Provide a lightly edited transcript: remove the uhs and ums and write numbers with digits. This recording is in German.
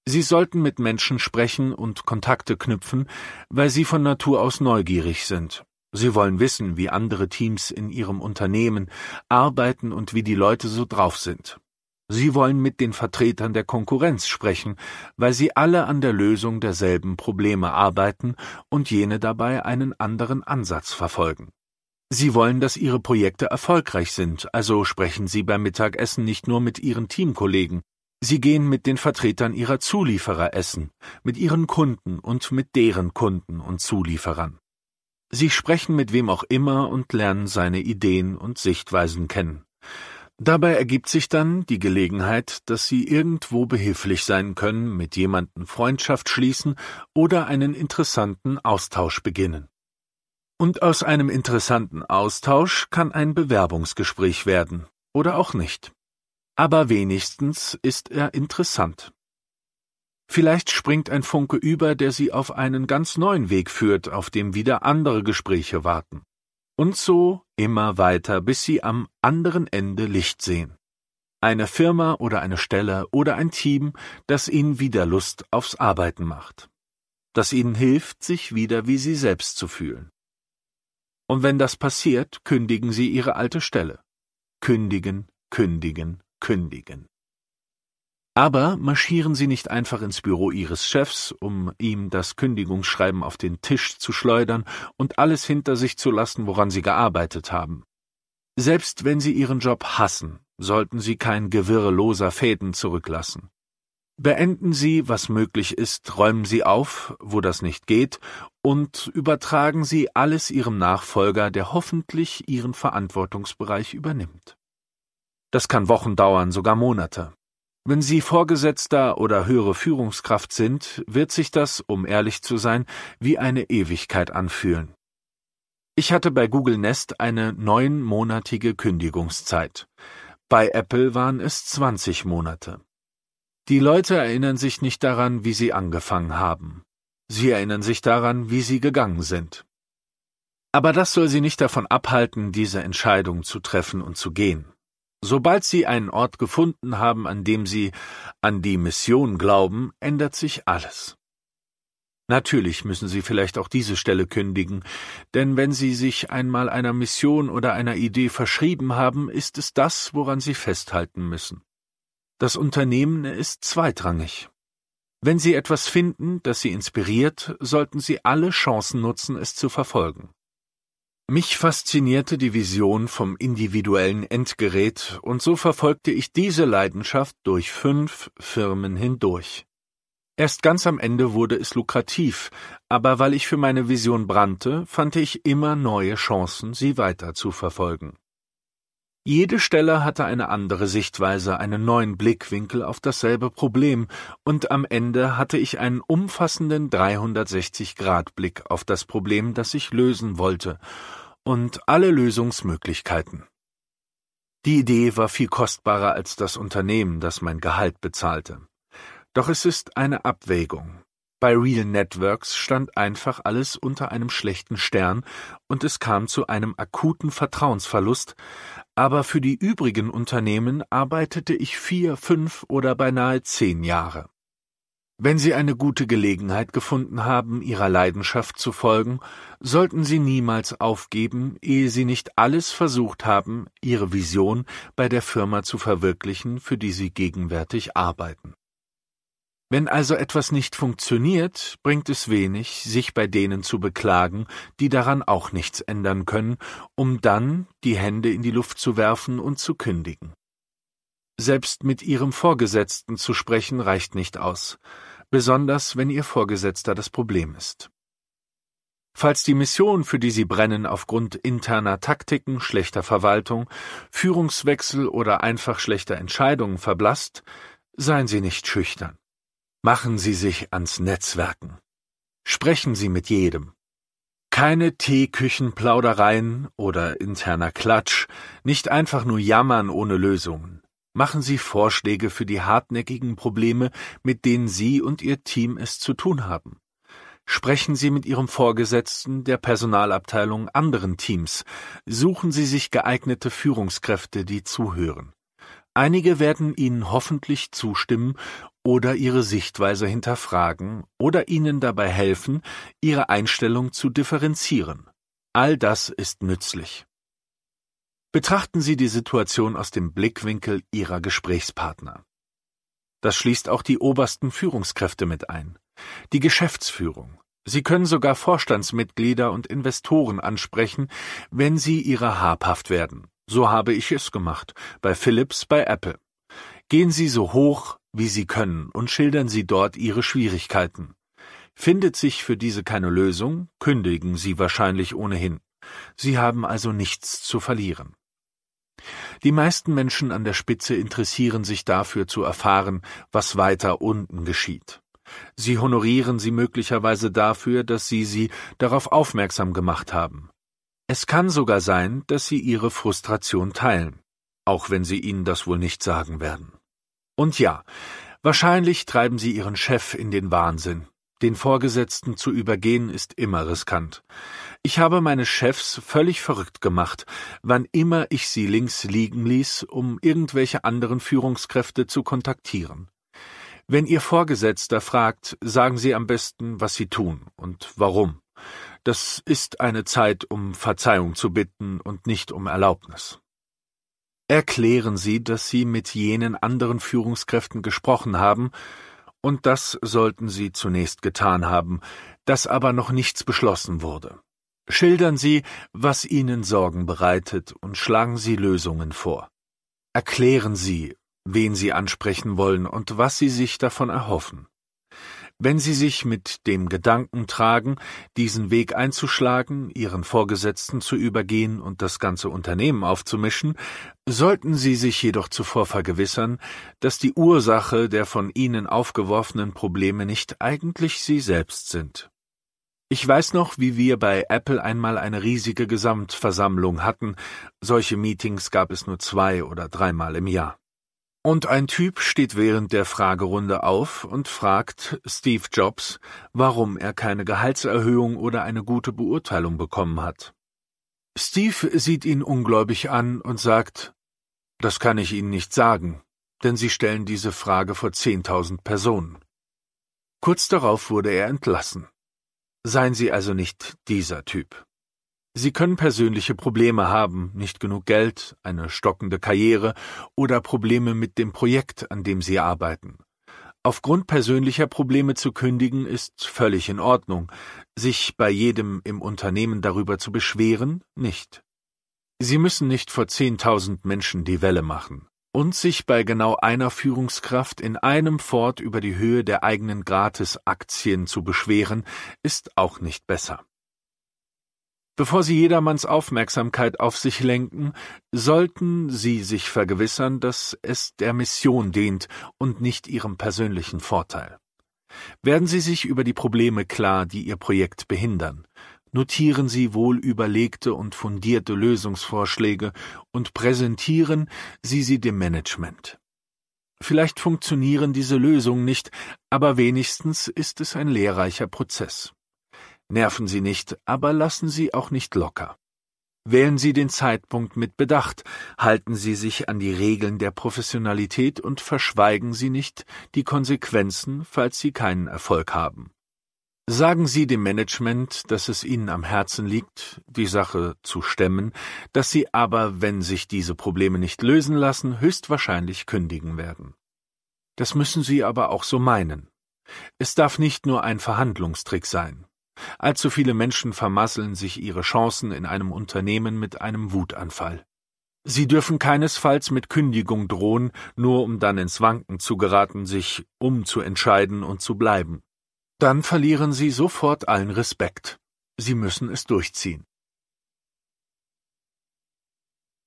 Sie sollten mit Menschen sprechen und Kontakte knüpfen, weil Sie von Natur aus neugierig sind. Sie wollen wissen, wie andere Teams in Ihrem Unternehmen arbeiten und wie die Leute so drauf sind. Sie wollen mit den Vertretern der Konkurrenz sprechen, weil Sie alle an der Lösung derselben Probleme arbeiten und jene dabei einen anderen Ansatz verfolgen. Sie wollen, dass Ihre Projekte erfolgreich sind, also sprechen Sie beim Mittagessen nicht nur mit Ihren Teamkollegen. Sie gehen mit den Vertretern Ihrer Zulieferer essen, mit Ihren Kunden und mit deren Kunden und Zulieferern. Sie sprechen mit wem auch immer und lernen seine Ideen und Sichtweisen kennen. Dabei ergibt sich dann die Gelegenheit, dass Sie irgendwo behilflich sein können, mit jemandem Freundschaft schließen oder einen interessanten Austausch beginnen. Und aus einem interessanten Austausch kann ein Bewerbungsgespräch werden, oder auch nicht. Aber wenigstens ist er interessant. Vielleicht springt ein Funke über, der Sie auf einen ganz neuen Weg führt, auf dem wieder andere Gespräche warten. Und so immer weiter, bis Sie am anderen Ende Licht sehen. Eine Firma oder eine Stelle oder ein Team, das Ihnen wieder Lust aufs Arbeiten macht. Das Ihnen hilft, sich wieder wie Sie selbst zu fühlen. Und wenn das passiert, kündigen Sie Ihre alte Stelle. Kündigen, kündigen, kündigen. Aber marschieren Sie nicht einfach ins Büro Ihres Chefs, um ihm das Kündigungsschreiben auf den Tisch zu schleudern und alles hinter sich zu lassen, woran Sie gearbeitet haben. Selbst wenn Sie Ihren Job hassen, sollten Sie kein Gewirr loser Fäden zurücklassen. Beenden Sie, was möglich ist, räumen Sie auf, wo das nicht geht, und übertragen Sie alles Ihrem Nachfolger, der hoffentlich Ihren Verantwortungsbereich übernimmt. Das kann Wochen dauern, sogar Monate. Wenn Sie Vorgesetzter oder höhere Führungskraft sind, wird sich das, um ehrlich zu sein, wie eine Ewigkeit anfühlen. Ich hatte bei Google Nest eine 9-monatige Kündigungszeit. Bei Apple waren es 20 Monate. Die Leute erinnern sich nicht daran, wie sie angefangen haben. Sie erinnern sich daran, wie sie gegangen sind. Aber das soll sie nicht davon abhalten, diese Entscheidung zu treffen und zu gehen. Sobald Sie einen Ort gefunden haben, an dem Sie an die Mission glauben, ändert sich alles. Natürlich müssen Sie vielleicht auch diese Stelle kündigen, denn wenn Sie sich einmal einer Mission oder einer Idee verschrieben haben, ist es das, woran Sie festhalten müssen. Das Unternehmen ist zweitrangig. Wenn Sie etwas finden, das Sie inspiriert, sollten Sie alle Chancen nutzen, es zu verfolgen. Mich faszinierte die Vision vom individuellen Endgerät, und so verfolgte ich diese Leidenschaft durch 5 Firmen hindurch. Erst ganz am Ende wurde es lukrativ, aber weil ich für meine Vision brannte, fand ich immer neue Chancen, sie weiter zu verfolgen. Jede Stelle hatte eine andere Sichtweise, einen neuen Blickwinkel auf dasselbe Problem, und am Ende hatte ich einen umfassenden 360-Grad-Blick auf das Problem, das ich lösen wollte, und alle Lösungsmöglichkeiten. Die Idee war viel kostbarer als das Unternehmen, das mein Gehalt bezahlte. Doch es ist eine Abwägung. Bei Real Networks stand einfach alles unter einem schlechten Stern und es kam zu einem akuten Vertrauensverlust, aber für die übrigen Unternehmen arbeitete ich 4, 5 oder beinahe 10 Jahre. Wenn Sie eine gute Gelegenheit gefunden haben, Ihrer Leidenschaft zu folgen, sollten Sie niemals aufgeben, ehe Sie nicht alles versucht haben, Ihre Vision bei der Firma zu verwirklichen, für die Sie gegenwärtig arbeiten. Wenn also etwas nicht funktioniert, bringt es wenig, sich bei denen zu beklagen, die daran auch nichts ändern können, um dann die Hände in die Luft zu werfen und zu kündigen. Selbst mit Ihrem Vorgesetzten zu sprechen reicht nicht aus, besonders wenn Ihr Vorgesetzter das Problem ist. Falls die Mission, für die Sie brennen, aufgrund interner Taktiken, schlechter Verwaltung, Führungswechsel oder einfach schlechter Entscheidungen verblasst, seien Sie nicht schüchtern. Machen Sie sich ans Netzwerken. Sprechen Sie mit jedem. Keine Teeküchenplaudereien oder interner Klatsch, nicht einfach nur jammern ohne Lösungen. Machen Sie Vorschläge für die hartnäckigen Probleme, mit denen Sie und Ihr Team es zu tun haben. Sprechen Sie mit Ihrem Vorgesetzten, der Personalabteilung, anderen Teams. Suchen Sie sich geeignete Führungskräfte, die zuhören. Einige werden Ihnen hoffentlich zustimmen oder Ihre Sichtweise hinterfragen oder Ihnen dabei helfen, Ihre Einstellung zu differenzieren. All das ist nützlich. Betrachten Sie die Situation aus dem Blickwinkel Ihrer Gesprächspartner. Das schließt auch die obersten Führungskräfte mit ein. Die Geschäftsführung. Sie können sogar Vorstandsmitglieder und Investoren ansprechen, wenn sie ihrer habhaft werden. So habe ich es gemacht, bei Philips, bei Apple. Gehen Sie so hoch, wie Sie können, und schildern Sie dort Ihre Schwierigkeiten. Findet sich für diese keine Lösung, kündigen Sie wahrscheinlich ohnehin. Sie haben also nichts zu verlieren. Die meisten Menschen an der Spitze interessieren sich dafür zu erfahren, was weiter unten geschieht. Sie honorieren Sie möglicherweise dafür, dass Sie darauf aufmerksam gemacht haben. Es kann sogar sein, dass Sie Ihre Frustration teilen, auch wenn Sie Ihnen das wohl nicht sagen werden. Und ja, wahrscheinlich treiben Sie Ihren Chef in den Wahnsinn. Den Vorgesetzten zu übergehen ist immer riskant. Ich habe meine Chefs völlig verrückt gemacht, wann immer ich sie links liegen ließ, um irgendwelche anderen Führungskräfte zu kontaktieren. Wenn Ihr Vorgesetzter fragt, sagen Sie am besten, was Sie tun und warum. Das ist eine Zeit, um Verzeihung zu bitten und nicht um Erlaubnis. Erklären Sie, dass Sie mit jenen anderen Führungskräften gesprochen haben, und das sollten Sie zunächst getan haben, dass aber noch nichts beschlossen wurde. Schildern Sie, was Ihnen Sorgen bereitet, und schlagen Sie Lösungen vor. Erklären Sie, wen Sie ansprechen wollen und was Sie sich davon erhoffen. Wenn Sie sich mit dem Gedanken tragen, diesen Weg einzuschlagen, Ihren Vorgesetzten zu übergehen und das ganze Unternehmen aufzumischen, sollten Sie sich jedoch zuvor vergewissern, dass die Ursache der von Ihnen aufgeworfenen Probleme nicht eigentlich Sie selbst sind. Ich weiß noch, wie wir bei Apple einmal eine riesige Gesamtversammlung hatten. Solche Meetings gab es nur 2- oder 3-mal im Jahr. Und ein Typ steht während der Fragerunde auf und fragt Steve Jobs, warum er keine Gehaltserhöhung oder eine gute Beurteilung bekommen hat. Steve sieht ihn ungläubig an und sagt, das kann ich Ihnen nicht sagen, denn Sie stellen diese Frage vor 10.000 Personen. Kurz darauf wurde er entlassen. Seien Sie also nicht dieser Typ. Sie können persönliche Probleme haben, nicht genug Geld, eine stockende Karriere oder Probleme mit dem Projekt, an dem Sie arbeiten. Aufgrund persönlicher Probleme zu kündigen ist völlig in Ordnung, sich bei jedem im Unternehmen darüber zu beschweren, nicht. Sie müssen nicht vor 10.000 Menschen die Welle machen. Und sich bei genau einer Führungskraft in einem Fort über die Höhe der eigenen Gratisaktien zu beschweren, ist auch nicht besser. Bevor Sie jedermanns Aufmerksamkeit auf sich lenken, sollten Sie sich vergewissern, dass es der Mission dient und nicht Ihrem persönlichen Vorteil. Werden Sie sich über die Probleme klar, die Ihr Projekt behindern. Notieren Sie wohl überlegte und fundierte Lösungsvorschläge und präsentieren Sie sie dem Management. Vielleicht funktionieren diese Lösungen nicht, aber wenigstens ist es ein lehrreicher Prozess. Nerven Sie nicht, aber lassen Sie auch nicht locker. Wählen Sie den Zeitpunkt mit Bedacht, halten Sie sich an die Regeln der Professionalität und verschweigen Sie nicht die Konsequenzen, falls Sie keinen Erfolg haben. Sagen Sie dem Management, dass es Ihnen am Herzen liegt, die Sache zu stemmen, dass Sie aber, wenn sich diese Probleme nicht lösen lassen, höchstwahrscheinlich kündigen werden. Das müssen Sie aber auch so meinen. Es darf nicht nur ein Verhandlungstrick sein. Allzu viele Menschen vermasseln sich ihre Chancen in einem Unternehmen mit einem Wutanfall. Sie dürfen keinesfalls mit Kündigung drohen, nur um dann ins Wanken zu geraten, sich umzuentscheiden und zu bleiben. Dann verlieren Sie sofort allen Respekt. Sie müssen es durchziehen.